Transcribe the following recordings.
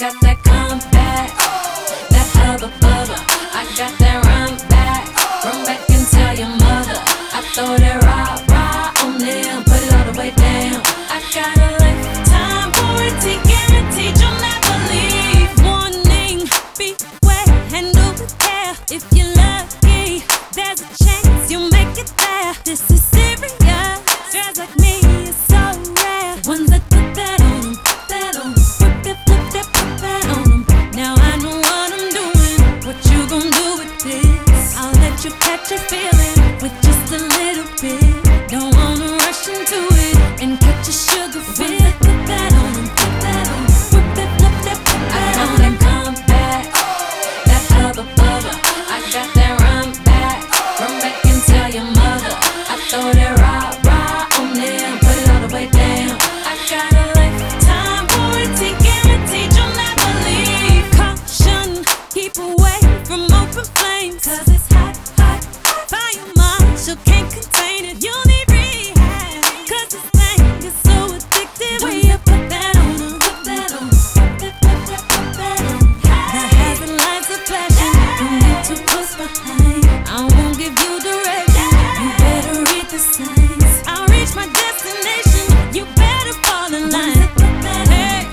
got that comeback, that hubba bubba. I got that run back, and tell your mother. I throw that rah on them, put it all the way down. I got a lifetime warranty, guaranteed you'll never leave. Warning, beware, handle with care. If you're lucky, there's a chance you'll make it there. This is serious. Girls like me is so rare. Ones that put that on them, flip that on them. Now I know what I'm doing. What you gon' do with this? I'll let you catch a feeling with just a little bit. Don't wanna rush into it and catch a sugar fit. Put that on them, flip that on them. Come back, that hubba bubba. I got that run back and tell your mother. I throw that rah on them, put it all the way down. I got a lifetime warranty, guaranteed you'll never leave. Caution, keep away from open flames, 'cause it's hot. Fire marshal can't contain it. You need rehab, 'cause this thing is so addictive. When you put that on them, put that on. The hazard lights are flashing. Don't get too close behind. I won't give you direction. You better read the signs. I'll reach my destination. You better fall in line. Hey,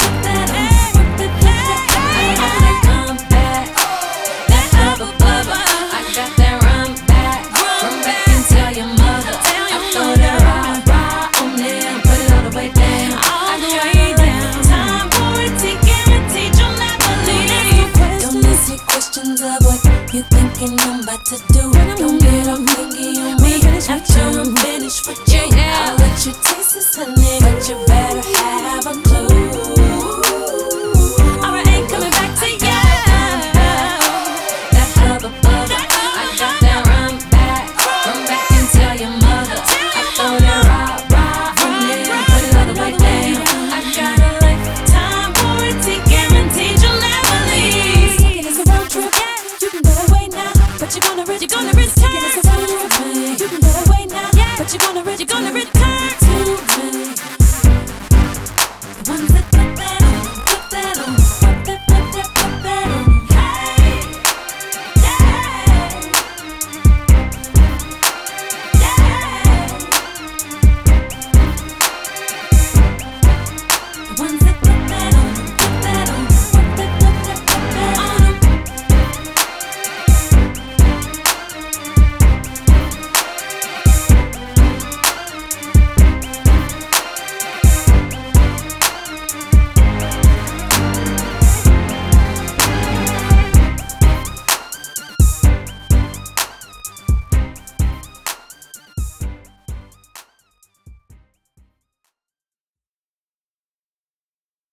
come back. That hubba bubba. I got that run back and tell your mother. I throw that rah on them, put it all the way down. All the way down. Time warranty, guaranteed you'll never leave. Don't ask me questions of what you thinking I'm about to do. Don't get all clingy on me after I'm finished with you. I'll let you taste this honey, but you better